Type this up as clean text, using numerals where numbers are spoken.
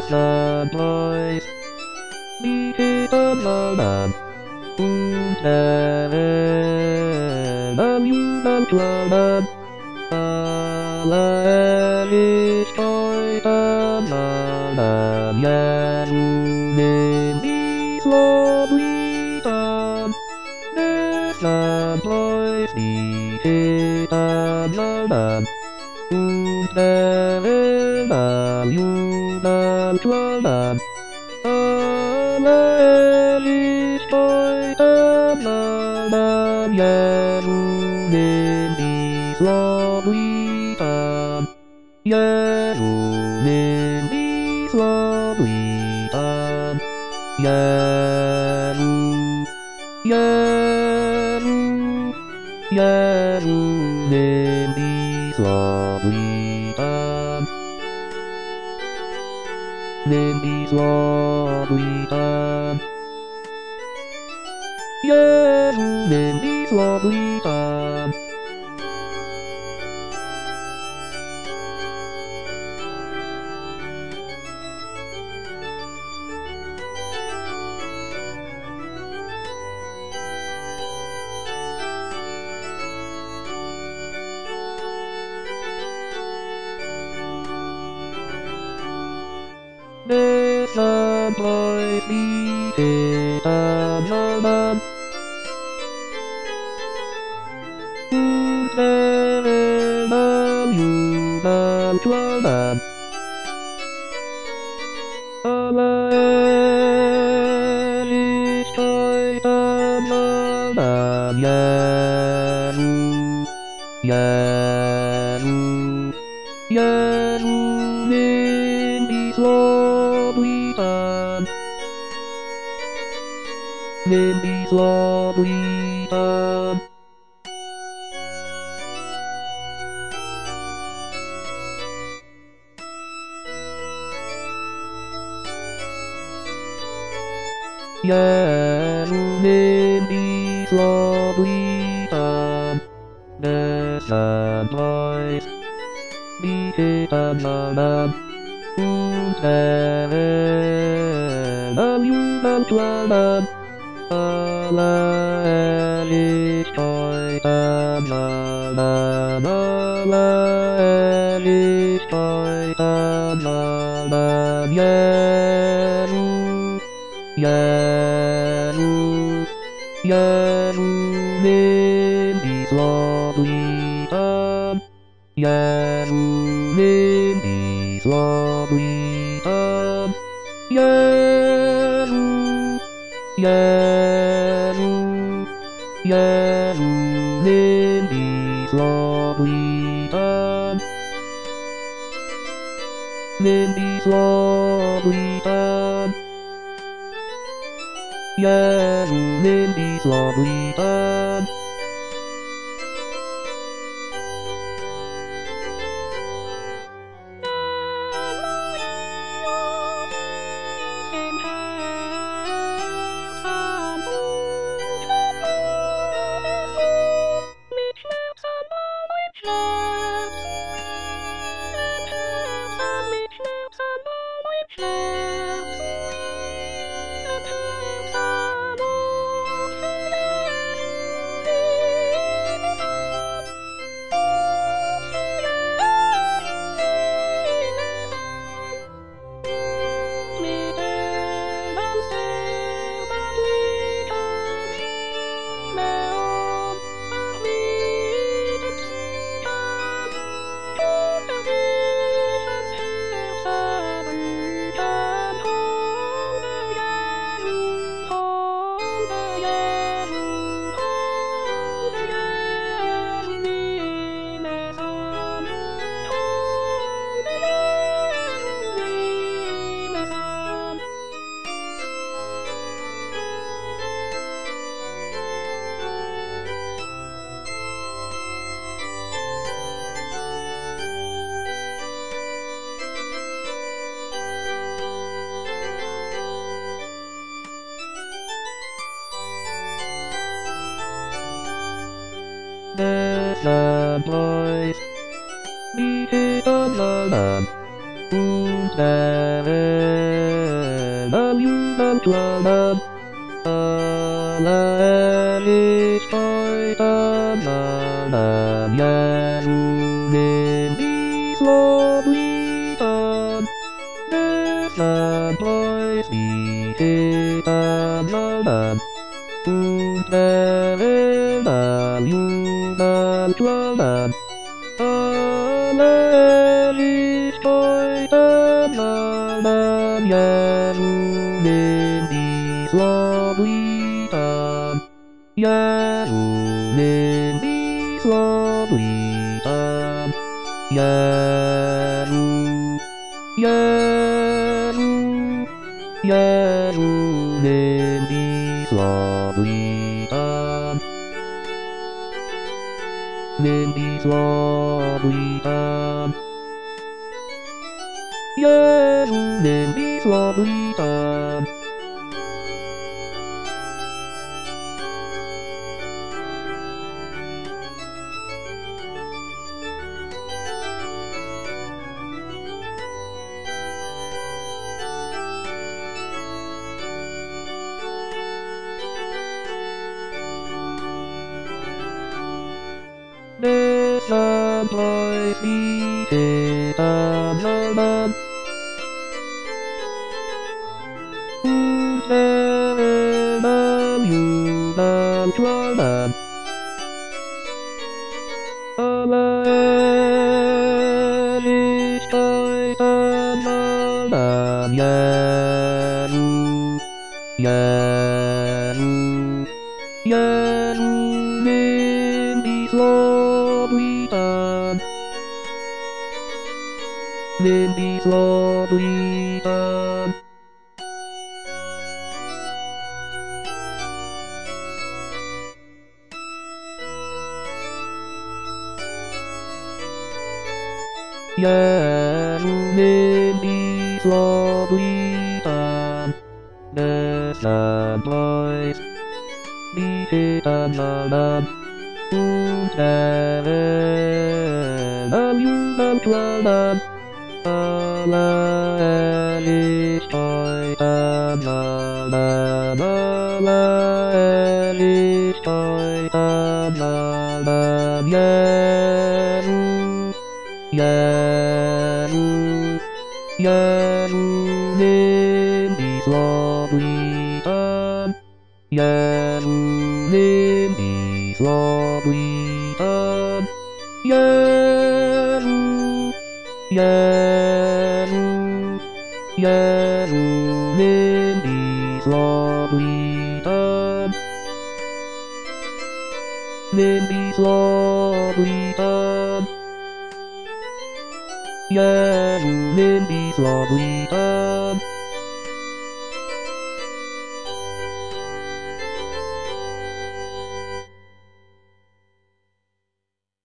the boys. We hit the love. Und Jugendclub. Alle ist heute Love. Jerusalem is lovely. The boys we hit the love. Und Jugendclub. Jerusalem is lovely. Jerusalem is lovely. Jerusalem is lovely. Jerusalem is lovely. Jerusalem is lovely. There's some boys we hit love. Club. Aber ist heute Love. Jerusalem is lovely. Jerusalem is lovely. Jerusalem is lovely. The sun boys we hit love. Und Jugendclub. Alle ist heute Love. Alle ist heute Love. Jerusalem is lovely. Jerusalem is lovely. Jerusalem is lovely. Jerusalem is lovely. Jerusalem is lovely. The boys we hit love. und Jugendladen. Alle ist heute Namen, Jerusalem ist Loblitan. Deshalb weiß ich Namen, und Jugendladen. Alle ist heute Namen, Jerusalem ist Loblitan. Jerusalem is lovely town. Jerusalem is lovely town. Jerusalem is lovely town. Jerusalem is lovely town. Deshalb weiß ich Namen, und Jugendladen. Aber ist heute Namen, Jerusalem is lovely town. Jerusalem is lovely town. Jerusalem is lovely town. Deshalb weiß ich Namen, und Jugendladen. Alle ist heute Namen, alle ist heute Namen, Jerusalem is lovely town. Jerusalem is lovely town. Jerusalem is lovely town. Jerusalem is lovely town. Jerusalem is lovely town.